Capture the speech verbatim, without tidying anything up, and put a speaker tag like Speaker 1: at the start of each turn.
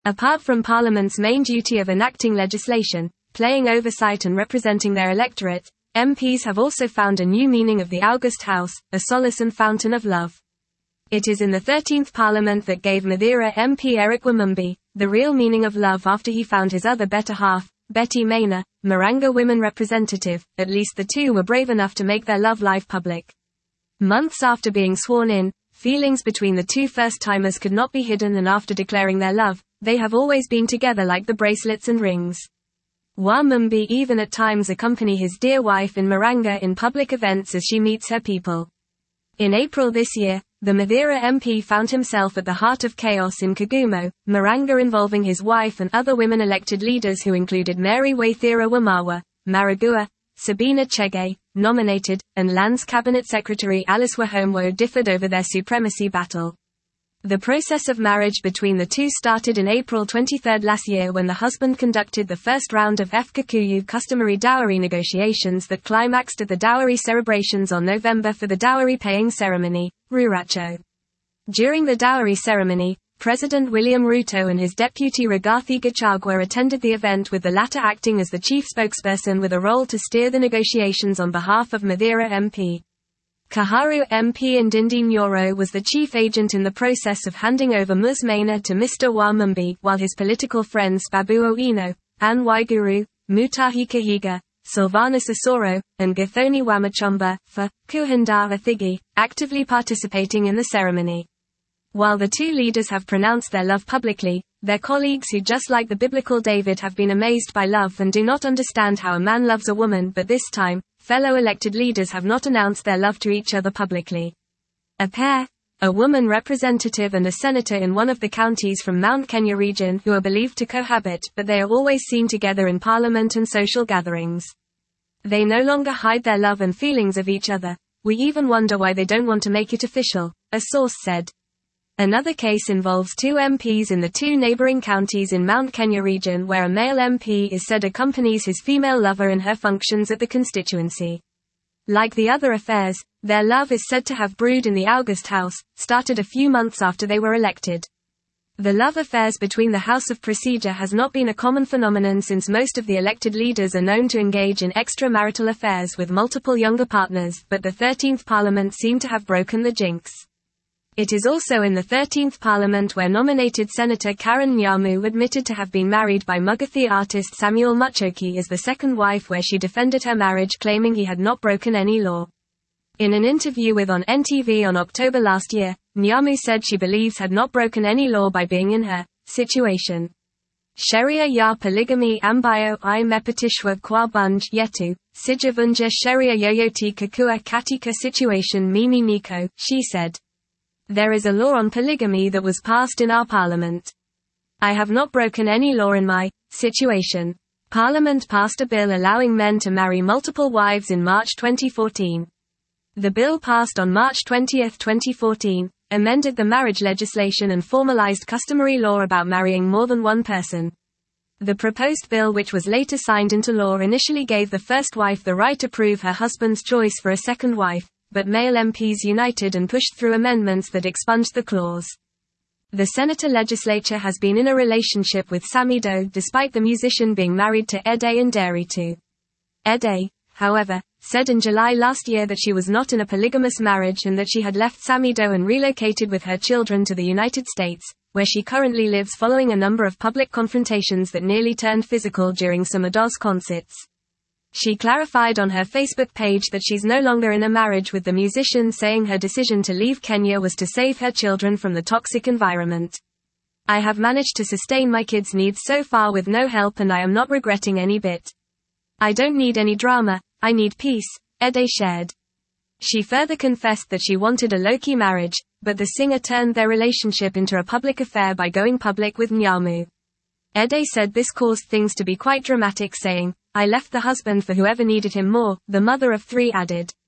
Speaker 1: Apart from Parliament's main duty of enacting legislation, playing oversight and representing their electorate, M Ps have also found a new meaning of the August House, a solace and fountain of love. It is in the thirteenth Parliament that gave Mathura M P Eric Wamumbi the real meaning of love after he found his other better half, Betty Maina, Maranga women representative. At least the two were brave enough to make their love life public. Months after being sworn in, feelings between the two first-timers could not be hidden, and after declaring their love, they have always been together like the bracelets and rings. Wamumbi even at times accompany his dear wife in Maranga in public events as she meets her people. In April this year, the Mathura M P found himself at the heart of chaos in Kagumo, Maranga, involving his wife and other women elected leaders who included Mary Waithira Wamawa, Maragua, Sabina Chege, nominated, and Lands Cabinet Secretary Alice Wahomwo differed over their supremacy battle. The process of marriage between the two started in April twenty-third last year when the husband conducted the first round of F Kikuyu customary dowry negotiations that climaxed at the dowry celebrations on November for the dowry paying ceremony, Ruracho. During the dowry ceremony, President William Ruto and his deputy Rigathi Gachagua attended the event, with the latter acting as the chief spokesperson with a role to steer the negotiations on behalf of Mathura M P. Kaharu M P Ndindi Nyoro was the chief agent in the process of handing over Ms Maina to Mister Wamumbi, while his political friends Babu Owino, Anne Waiguru, Mutahi Kahiga, Sylvanus Osoro, and Gathoni Wamachomba, for Kuhinda Athigi, actively participating in the ceremony. While the two leaders have pronounced their love publicly, their colleagues, who just like the biblical David have been amazed by love and do not understand how a man loves a woman, but this time, fellow elected leaders have not announced their love to each other publicly. A pair, a woman representative and a senator in one of the counties from Mount Kenya region, who are believed to cohabit, but they are always seen together in parliament and social gatherings. They no longer hide their love and feelings of each other. We even wonder why they don't want to make it official, a source said. Another case involves two M Ps in the two neighboring counties in Mount Kenya region, where a male M P is said accompanies his female lover in her functions at the constituency. Like the other affairs, their love is said to have brewed in the August House, started a few months after they were elected. The love affairs between the House of Procedure has not been a common phenomenon, since most of the elected leaders are known to engage in extramarital affairs with multiple younger partners, but the thirteenth Parliament seemed to have broken the jinx. It is also in the thirteenth Parliament where nominated Senator Karen Nyamu admitted to have been married by Mugathi artist Samuel Muchoki as the second wife, where she defended her marriage, claiming he had not broken any law. In an interview with On N T V on October last year, Nyamu said she believes had not broken any law by being in her situation. Sheria ya polygamy ambayo I mepitishwa kwa bunge yetu, sijavunja sheria yoyote kakua katika situation mimi niko, she said. There is a law on polygamy that was passed in our parliament. I have not broken any law in my situation. Parliament passed a bill allowing men to marry multiple wives in March twenty fourteen. The bill passed on March twentieth twenty fourteen, amended the marriage legislation and formalized customary law about marrying more than one person. The proposed bill, which was later signed into law, initially gave the first wife the right to prove her husband's choice for a second wife, but male M Ps united and pushed through amendments that expunged the clause. The Senator legislature has been in a relationship with Samido, despite the musician being married to Ede Nderitu. Ede, however, said in July last year that she was not in a polygamous marriage and that she had left Samido and relocated with her children to the United States, where she currently lives, following a number of public confrontations that nearly turned physical during Samido's concerts. She clarified on her Facebook page that she's no longer in a marriage with the musician, saying her decision to leave Kenya was to save her children from the toxic environment. I have managed to sustain my kids' needs so far with no help, and I am not regretting any bit. I don't need any drama, I need peace, Ede shared. She further confessed that she wanted a low-key marriage, but the singer turned their relationship into a public affair by going public with Nyamu. Ede said this caused things to be quite dramatic, saying, I left the husband for whoever needed him more, the mother of three added.